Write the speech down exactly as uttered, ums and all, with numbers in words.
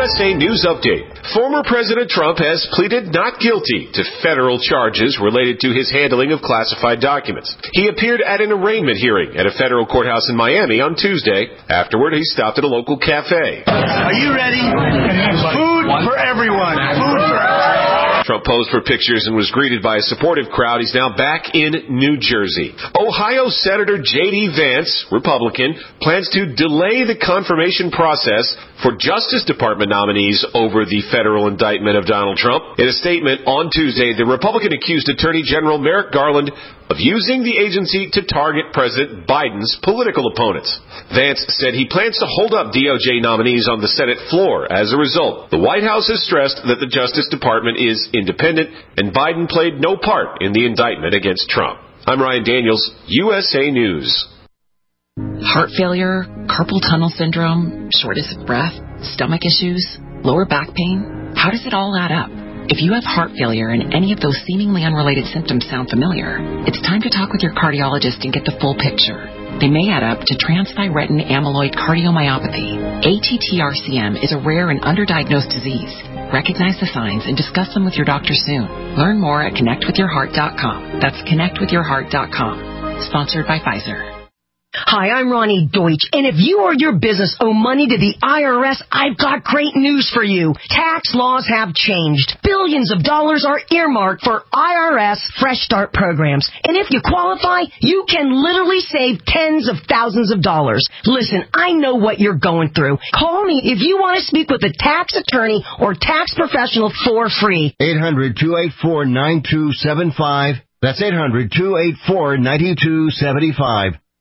S A News Update. Former President Trump has pleaded not guilty to federal charges related to his handling of classified documents. He appeared at an arraignment hearing at a federal courthouse in Miami on Tuesday. Afterward, he stopped at a local cafe. Are you ready? Food for everyone. Food for everyone. Trump posed for pictures and was greeted by a supportive crowd. He's now back in New Jersey. Ohio Senator J D. Vance, Republican, plans to delay the confirmation process for Justice Department nominees over the federal indictment of Donald Trump. In a statement on Tuesday, the Republican accused Attorney General Merrick Garland of using the agency to target President Biden's political opponents. Vance said he plans to hold up D O J nominees on the Senate floor. As a result, the White House has stressed that the Justice Department is independent and Biden played no part in the indictment against Trump. I'm Ryan Daniels, U S A News. Heart failure, carpal tunnel syndrome, shortness of breath, stomach issues, lower back pain. How does it all add up? If you have heart failure and any of those seemingly unrelated symptoms sound familiar, it's time to talk with your cardiologist and get the full picture. They may add up to transthyretin amyloid cardiomyopathy. A T T R C M is a rare and underdiagnosed disease. Recognize the signs and discuss them with your doctor soon. Learn more at connect with your heart dot com. That's connect with your heart dot com. Sponsored by Pfizer. Hi, I'm Ronnie Deutsch, and if you or your business owe money to the I R S, I've got great news for you. Tax laws have changed. Billions of dollars are earmarked for I R S Fresh Start programs, and if you qualify, you can literally save tens of thousands of dollars. Listen, I know what you're going through. Call me if you want to speak with a tax attorney or tax professional for free. eight hundred, two eight four, nine two seven five. That's eight hundred, two eight four, nine two seven five.